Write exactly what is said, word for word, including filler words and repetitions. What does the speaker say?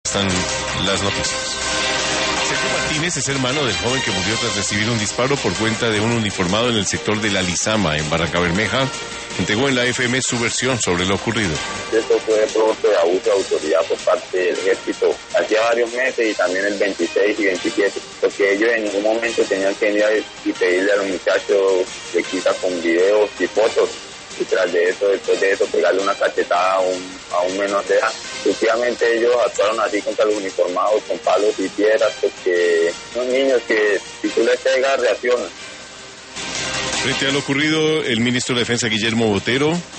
Están las noticias. Sergio Martínez es hermano del joven que murió tras recibir un disparo por cuenta de un uniformado en el sector de La Lizama, en Barranca Bermeja. Entregó en la F M su versión sobre lo ocurrido. Esto fue producto de abuso de autoridad por parte del ejército hacía varios meses y también el veintiséis y veintisiete, porque ellos en ningún momento tenían que ir y pedirle a los muchachos que quita con videos y fotos, y tras de eso, después de eso, pegarle una cachetada a un, a un menor de edad. Efectivamente ellos actuaron así contra los uniformados con palos y piedras, porque son niños que si tú les pegas reaccionan. Frente a lo ocurrido, el ministro de Defensa Guillermo Botero